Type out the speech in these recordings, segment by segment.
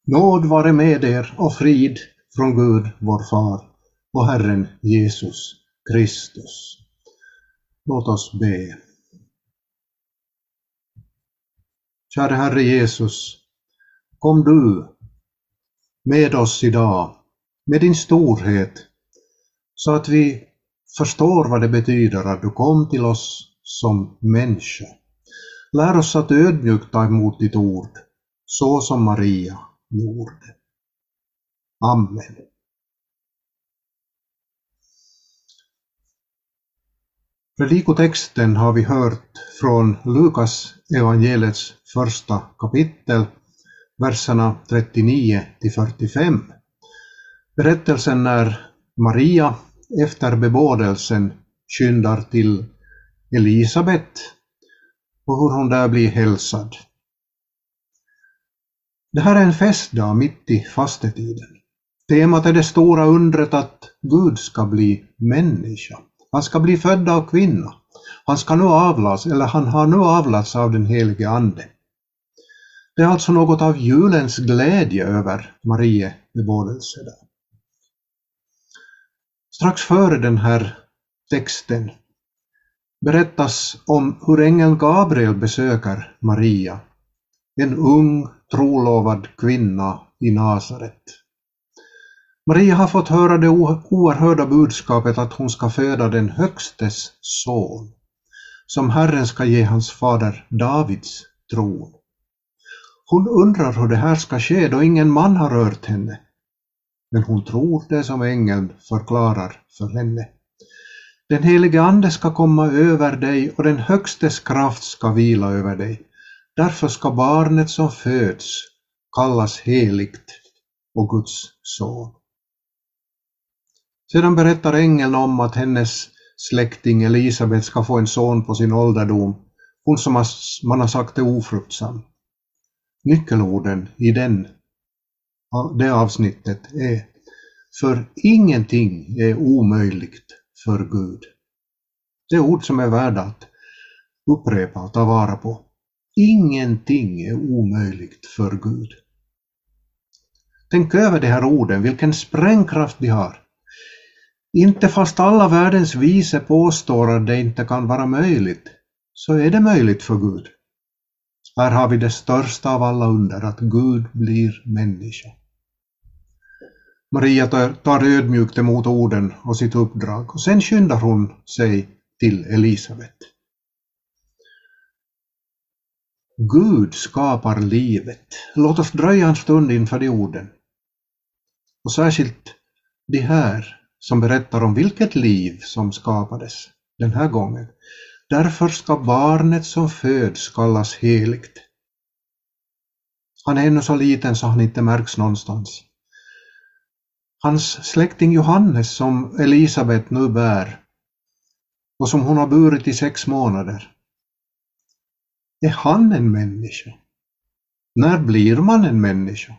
Nåd vare med er och frid från Gud vår far och Herren Jesus Kristus. Låt oss be. Kära Herre Jesus, kom du med oss idag med din storhet så att vi förstår vad det betyder att du kom till oss som människa. Lär oss att ödmjukt ta emot ditt ord så som Maria gjorde. Amen. Predikotexten har vi hört från Lukas evangeliets första kapitel, verserna 39-45. Berättelsen när Maria efter bebådelsen skyndar till Elisabet och hur hon där blir hälsad. Det här är en festdag mitt i fastetiden. Temat är det stora undret att Gud ska bli människa. Han ska bli född av kvinna. Han har nu avlats av den helige Ande. Det är alltså något av julens glädje över Marie bebådelse där. Strax före den här texten berättas om hur ängeln Gabriel besöker Maria, en ung, trolovad kvinna i Nasaret. Maria har fått höra det oerhörda budskapet att hon ska föda den högstes son, som Herren ska ge hans fader Davids tron. Hon undrar hur det här ska ske då ingen man har rört henne, men hon tror det som ängeln förklarar för henne. Den helige Ande ska komma över dig och den högstes kraft ska vila över dig. Därför ska barnet som föds kallas heligt och Guds son. Sedan berättar ängeln om att hennes släkting Elisabet ska få en son på sin ålderdom, hon som man har sagt är ofruktsam. Nyckelorden i det avsnittet är: för ingenting är omöjligt för Gud. Det är ord som är värda att upprepa och ta vara på. Ingenting är omöjligt för Gud. Tänk över de här orden, vilken sprängkraft de har. Inte fast alla världens vise påstår att det inte kan vara möjligt, så är det möjligt för Gud. Här har vi det största av alla under, att Gud blir människa. Maria tar ödmjukt emot orden och sitt uppdrag och sen skyndar hon sig till Elisabet. Gud skapar livet. Låt oss dröja en stund inför de orden. Och särskilt de här som berättar om vilket liv som skapades den här gången. Därför ska barnet som föds kallas heligt. Han är ännu så liten så han inte märks någonstans. Hans släkting Johannes som Elisabet nu bär och som hon har burit i 6 månader. Är han en människa? När blir man en människa?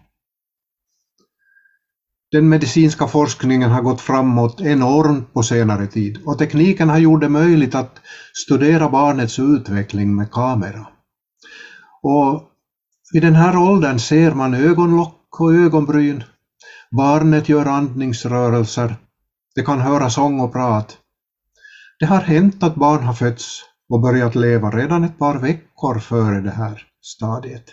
Den medicinska forskningen har gått framåt enormt på senare tid och tekniken har gjort det möjligt att studera barnets utveckling med kamera. Och i den här åldern ser man ögonlock och ögonbryn. Barnet gör andningsrörelser. Det kan höra sång och prat. Det har hänt att barn har fötts och börjat leva redan ett par veckor före det här stadiet.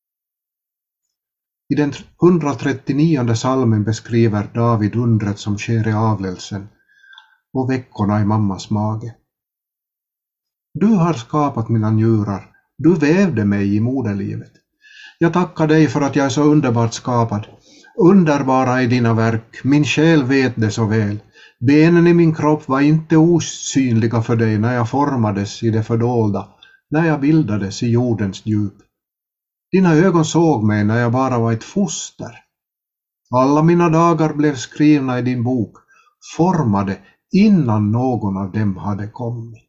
I den 139:e psalmen beskriver David undret som sker i avlelsen och veckorna i mammas mage. Du har skapat mina njurar, du vävde mig i moderlivet. Jag tackar dig för att jag är så underbart skapad. Underbara är dina verk, min själ vet det så väl. Benen i min kropp var inte osynliga för dig när jag formades i det fördolda, när jag bildades i jordens djup. Dina ögon såg mig när jag bara var ett foster. Alla mina dagar blev skrivna i din bok, formade innan någon av dem hade kommit.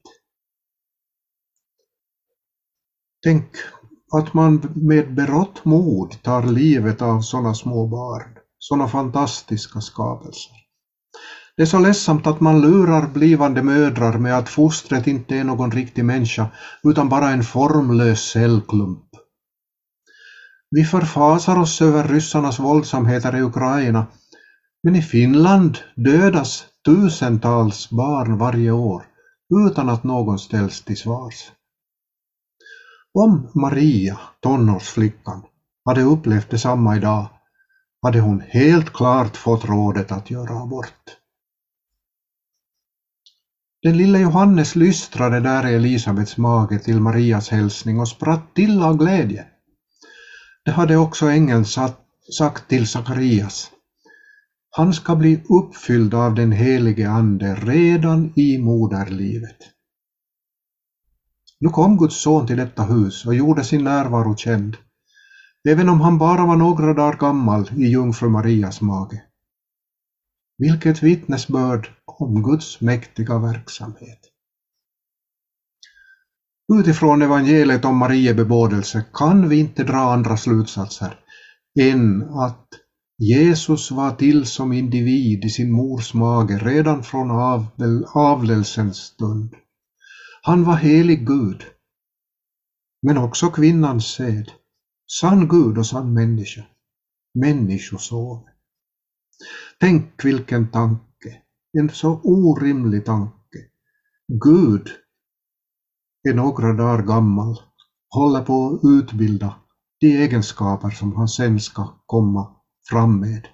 Tänk att man med berått mod tar livet av sådana små barn, sådana fantastiska skapelser. Det är så ledsamt att man lurar blivande mödrar med att fostret inte är någon riktig människa utan bara en formlös cellklump. Vi förfasar oss över ryssarnas våldsamheter i Ukraina, men i Finland dödas tusentals barn varje år utan att någon ställs till svars. Om Maria, tonårsflickan, hade upplevt detsamma idag hade hon helt klart fått rådet att göra abort. Den lille Johannes lystrade där i Elisabets mage till Marias hälsning och spratt till av glädje. Det hade också ängeln sagt till Sakarias. Han ska bli uppfylld av den helige ande redan i moderlivet. Nu kom Guds son till detta hus och gjorde sin närvaro känd, även om han bara var några dagar gammal i jungfru Marias mage. Vilket vittnesbörd om Guds mäktiga verksamhet. Utifrån evangeliet om Marie bebådelse kan vi inte dra andra slutsatser än att Jesus var till som individ i sin mors mage redan från avlelsens stund. Han var helig Gud, men också kvinnans säd, sann Gud och sann människa, människoson. Tänk vilken tanke, en så orimlig tanke. Gud är några dagar gammal, håller på att utbilda de egenskaper som han sen ska komma fram med.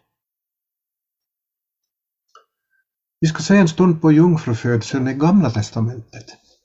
Vi ska se en stund på jungfrufödseln i Gamla testamentet.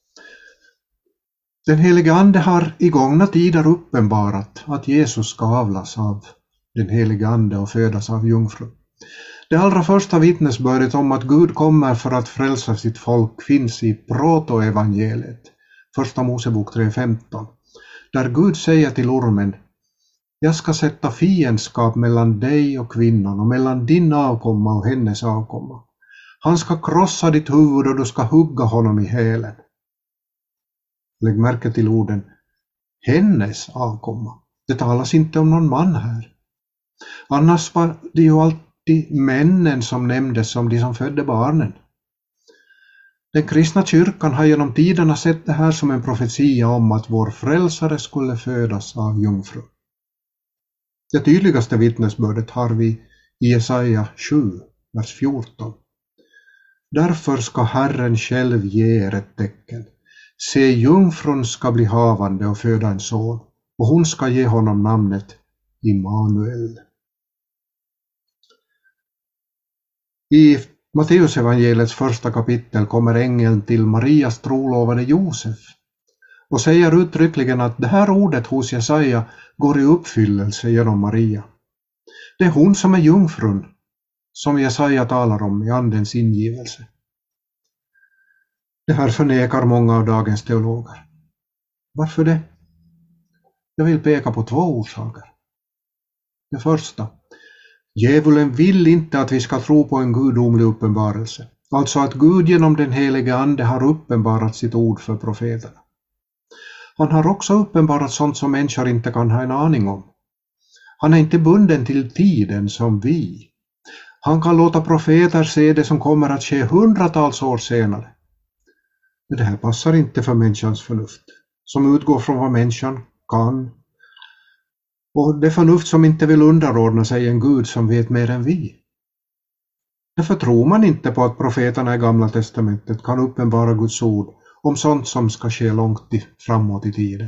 Den helige ande har i gångna tider uppenbarat att Jesus ska avlas av den helige ande och födas av jungfru. Det allra första vittnesbördet om att Gud kommer för att frälsa sitt folk finns i protoevangeliet, första Mosebok 3:15, där Gud säger till ormen: jag ska sätta fiendskap mellan dig och kvinnan och mellan din avkomma och hennes avkomma. Han ska krossa ditt huvud och du ska hugga honom i hälen. Lägg märke till orden hennes avkomma. Det talas inte om någon man här. Annars var det ju alltid männen som nämndes som de som födde barnen. Den kristna kyrkan har genom tiderna sett det här som en profetia om att vår frälsare skulle födas av jungfru. Det tydligaste vittnesbördet har vi i Jesaja 7, vers 14. Därför ska Herren själv ge er ett tecken. Se, jungfrun ska bli havande och föda en son, och hon ska ge honom namnet Immanuel. I Matteus evangeliets första kapitel kommer ängeln till Marias trolovade Josef och säger uttryckligen att det här ordet hos Jesaja går i uppfyllelse genom Maria. Det är hon som är jungfrun som Jesaja talar om i andens ingivelse. Det här förnekar många av dagens teologer. Varför det? Jag vill peka på två orsaker. Det första. Djävulen vill inte att vi ska tro på en gudomlig uppenbarelse. Alltså att Gud genom den helige ande har uppenbarat sitt ord för profeterna. Han har också uppenbarat sånt som människor inte kan ha en aning om. Han är inte bunden till tiden som vi. Han kan låta profeter se det som kommer att ske hundratals år senare. Men det här passar inte för människans förnuft, som utgår från vad människan kan. Och det förnuft som inte vill underordna sig en Gud som vet mer än vi. Därför tror man inte på att profeterna i Gamla testamentet kan uppenbara Guds ord om sånt som ska ske långt framåt i tiden.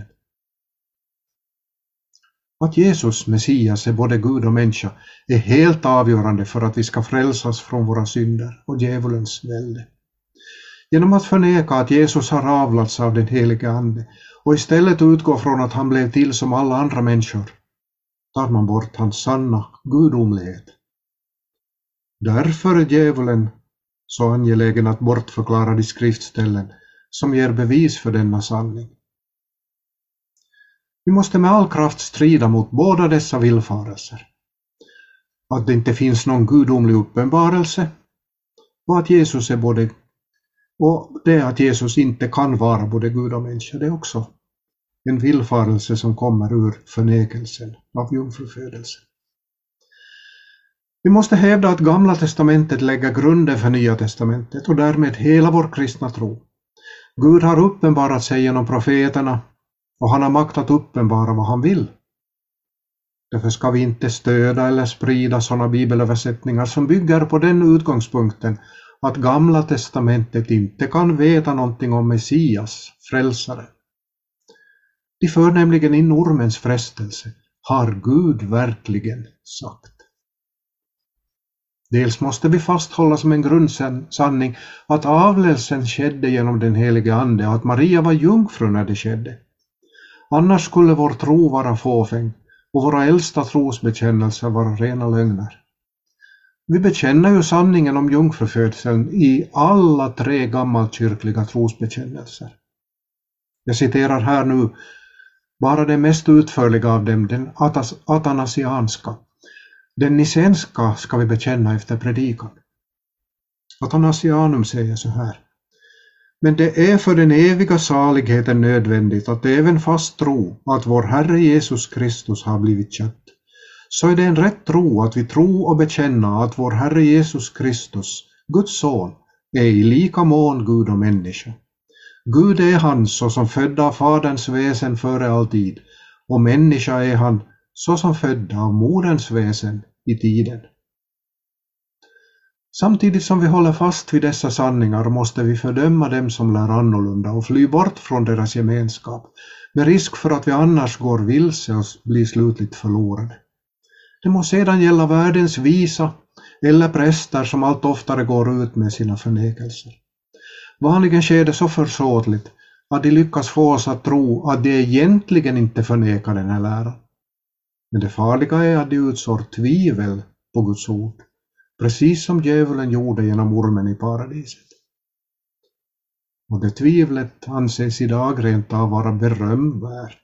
Att Jesus, Messias, är både Gud och människa är helt avgörande för att vi ska frälsas från våra synder och djävulens välde. Genom att förneka att Jesus har avlats av den helige ande och istället utgå från att han blev till som alla andra människor, tar man bort hans sanna gudomlighet. Därför är djävulen så angelägen att bortförklara de skriftställen som ger bevis för denna sanning. Vi måste med all kraft strida mot båda dessa villfarelser. Att det inte finns någon gudomlig uppenbarelse och att Jesus är att Jesus inte kan vara både Gud och människa, det är också en villfarelse som kommer ur förnekelsen av jungfrufödelsen. Vi måste hävda att Gamla testamentet lägger grunden för Nya testamentet och därmed hela vår kristna tro. Gud har uppenbarat sig genom profeterna och han har makt att uppenbara vad han vill. Därför ska vi inte stödja eller sprida sådana bibelöversättningar som bygger på den utgångspunkten att Gamla testamentet inte kan veta någonting om Messias, frälsare. De för nämligen in ormens frestelse. Har Gud verkligen sagt? Dels måste vi fasthålla som en grundsanning att avlelsen skedde genom den helige ande och att Maria var jungfru när det skedde. Annars skulle vår tro vara fåfäng och våra äldsta trosbekännelser vara rena lögner. Vi bekänner ju sanningen om jungfrufödseln i alla 3 gammalkyrkliga trosbekännelser. Jag citerar här nu bara det mest utförliga av dem, den atanasianska. Den nicenska ska vi bekänna efter predikan. Athanasianum säger så här: men det är för den eviga saligheten nödvändigt att även fast tro att vår Herre Jesus Kristus har blivit kött. Så är det en rätt tro att vi tror och bekänna att vår Herre Jesus Kristus, Guds son, är i lika mån Gud och människa. Gud är han såsom född av Faderns väsen före all tid, och människa är han såsom född av moderns väsen i tiden. Samtidigt som vi håller fast vid dessa sanningar måste vi fördöma dem som lär annorlunda och fly bort från deras gemenskap, med risk för att vi annars går vilse och blir slutligt förlorade. Det må sedan gälla världens visa eller präster som allt oftare går ut med sina förnekelser. Vanligen sker det så försåtligt att de lyckas få oss att tro att de egentligen inte förnekar den här läran. Men det farliga är att de utsår tvivel på Guds ord, precis som djävulen gjorde genom ormen i paradiset. Och det tvivlet anses idag rent av vara berömvärt.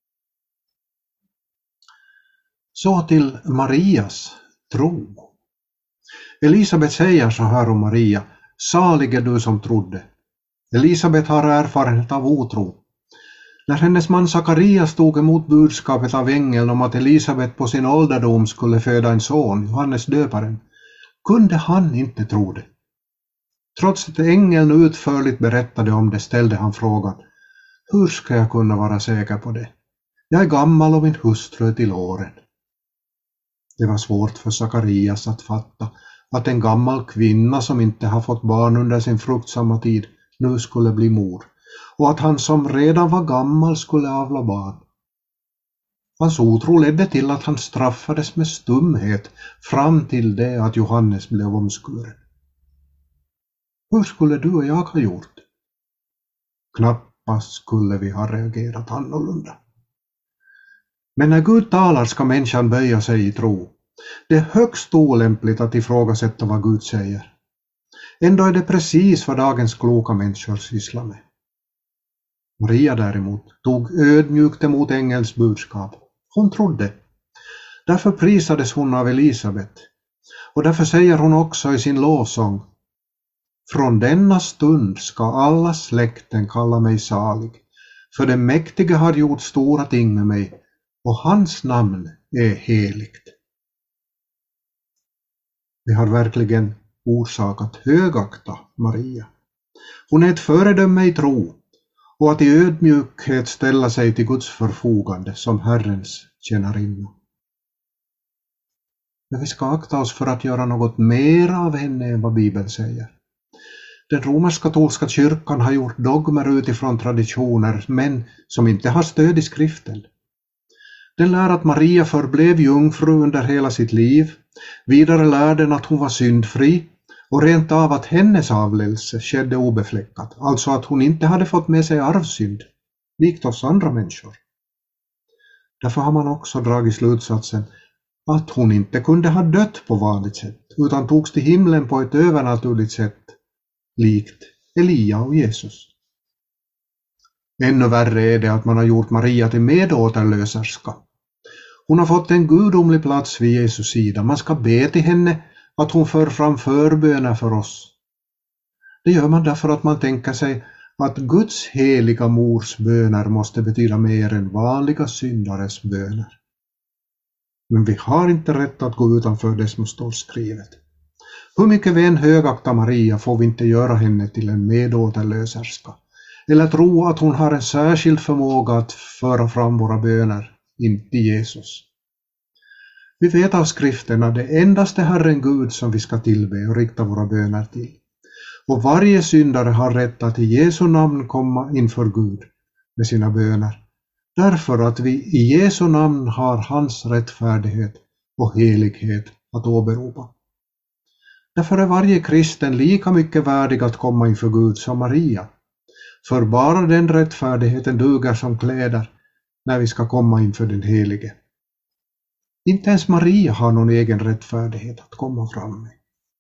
Så till Marias tro. Elisabet säger så här om Maria: salig är du som trodde. Elisabet har erfarenhet av otro. När hennes man Sakarias tog emot budskapet av ängeln om att Elisabet på sin ålderdom skulle föda en son, Johannes döparen, kunde han inte tro det. Trots att ängeln utförligt berättade om det ställde han frågan: hur ska jag kunna vara säker på det? Jag är gammal och min hustru är till åren. Det var svårt för Sakarias att fatta att en gammal kvinna som inte har fått barn under sin fruktsamma tid nu skulle bli mor, och att han som redan var gammal skulle avla barn. Hans otro ledde till att han straffades med stumhet fram till det att Johannes blev omskuren. Hur skulle du och jag ha gjort? Knappast skulle vi ha reagerat annorlunda. Men när Gud talar ska människan böja sig i tro. Det är högst olämpligt att ifrågasätta vad Gud säger. Ändå är det precis vad dagens kloka människor sysslar med. Maria däremot tog ödmjukt emot ängelns budskap. Hon trodde. Därför prisades hon av Elisabet. Och därför säger hon också i sin lovsång: från denna stund ska alla släkten kalla mig salig, för den mäktige har gjort stora ting med mig, och hans namn är heligt. Vi har verkligen orsak att högakta Maria. Hon är ett föredöme i tro och att i ödmjukhet ställa sig till Guds förfogande som Herrens tjänarinna. Men vi ska akta oss för att göra något mer av henne än vad Bibeln säger. Den romersk-katolska kyrkan har gjort dogmer utifrån traditioner, men som inte har stöd i skriften. Den lär att Maria förblev jungfru under hela sitt liv. Vidare lär den att hon var syndfri och rent av att hennes avlelse skedde obefläckat, alltså att hon inte hade fått med sig arvsynd, likt oss andra människor. Därför har man också dragit slutsatsen att hon inte kunde ha dött på vanligt sätt, utan togs till himlen på ett övernaturligt sätt, likt Elia och Jesus. Ännu värre är det att man har gjort Maria till medåterlöserska. Hon har fått en gudomlig plats vid Jesus sida. Man ska be till henne att hon för fram förböner för oss. Det gör man därför att man tänker sig att Guds heliga mors böner måste betyda mer än vanliga syndares böner. Men vi har inte rätt att gå utanför det som står skrivet. Hur mycket vi än högaktar Maria får vi inte göra henne till en medåterlöserska, eller tro att hon har en särskild förmåga att föra fram våra böner in till Jesus. Vi vet av skriften att det endast är Herren Gud som vi ska tillbe och rikta våra böner till. Och varje syndare har rätt att i Jesu namn komma inför Gud med sina böner. Därför att vi i Jesu namn har hans rättfärdighet och helighet att åberopa. Därför är varje kristen lika mycket värdig att komma inför Gud som Maria. För bara den rättfärdigheten duger som kläder när vi ska komma inför den helige. Inte ens Maria har någon egen rättfärdighet att komma fram med.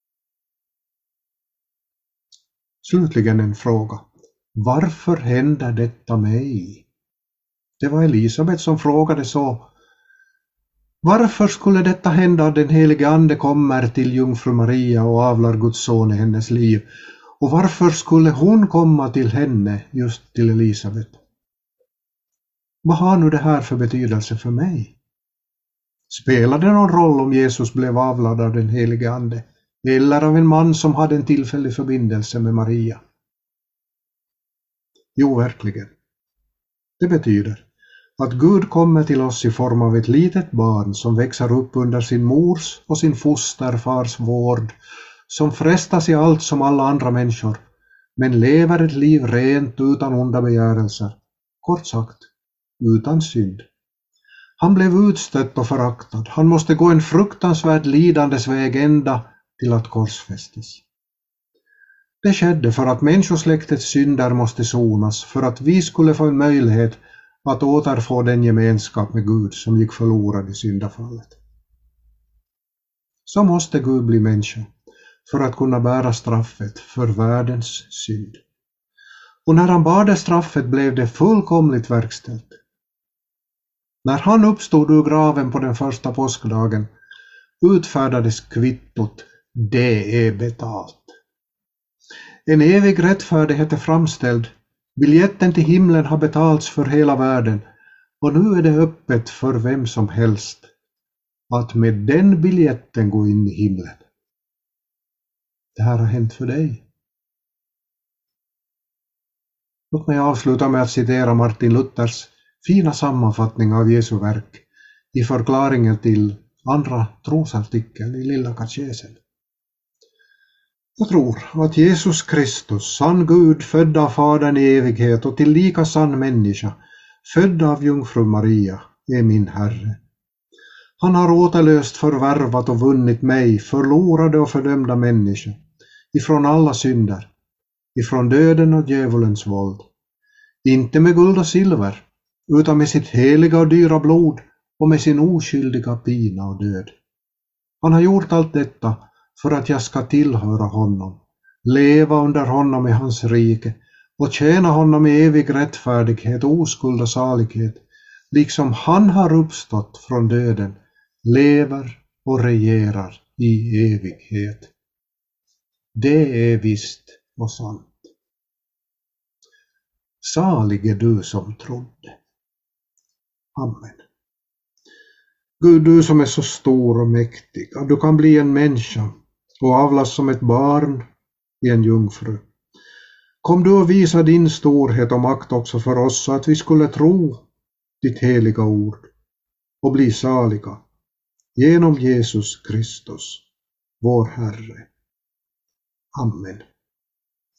Slutligen en fråga. Varför händer detta mig? Det var Elisabet som frågade så. Varför skulle detta hända att den helige ande kommer till jungfru Maria och avlar Guds son i hennes liv? Och varför skulle hon komma till henne, just till Elisabet? Vad har nu det här för betydelse för mig? Spelar det någon roll om Jesus blev avlad av den helige ande eller av en man som hade en tillfällig förbindelse med Maria? Jo, verkligen. Det betyder att Gud kommer till oss i form av ett litet barn som växer upp under sin mors och sin fosterfars vård, som frestas i allt som alla andra människor, men lever ett liv rent utan onda begärelser, kort sagt, utan synd. Han blev utstött och föraktad. Han måste gå en fruktansvärt lidandes väg ända till att korsfästas. Det skedde för att människosläktets synder måste sonas, för att vi skulle få en möjlighet att återfå den gemenskap med Gud som gick förlorad i syndafallet. Så måste Gud bli människa för att kunna bära straffet för världens synd. Och när han bar det straffet blev det fullkomligt verkställt. När han uppstod ur graven på den första påskdagen utfärdades kvittot, det är betalt. En evig rättfärdighet är framställd, biljetten till himlen har betalts för hela världen och nu är det öppet för vem som helst att med den biljetten gå in i himlen. Det här har hänt för dig. Låt mig avsluta med att citera Martin Luthers fina sammanfattning av Jesu verk i förklaringen till andra trosartikeln i Lilla katekesen. Jag tror att Jesus Kristus, sann Gud, född av Fadern i evighet och tillika sann människa, född av jungfru Maria, är min Herre. Han har återlöst, förvärvat och vunnit mig, förlorade och fördömda människa, ifrån alla synder, ifrån döden och djävulens våld. Inte med guld och silver, utan med sitt heliga och dyra blod och med sin oskyldiga pina och död. Han har gjort allt detta för att jag ska tillhöra honom, leva under honom i hans rike och tjäna honom i evig rättfärdighet, oskuld och salighet, liksom han har uppstått från döden, lever och regerar i evighet. Det är visst och sant. Salig är du som trodde. Amen. Gud, du som är så stor och mäktig, att du kan bli en människa och avlas som ett barn i en jungfru. Kom du och visa din storhet och makt också för oss, så att vi skulle tro ditt heliga ord och bli saliga genom Jesus Kristus, vår Herre. Amen.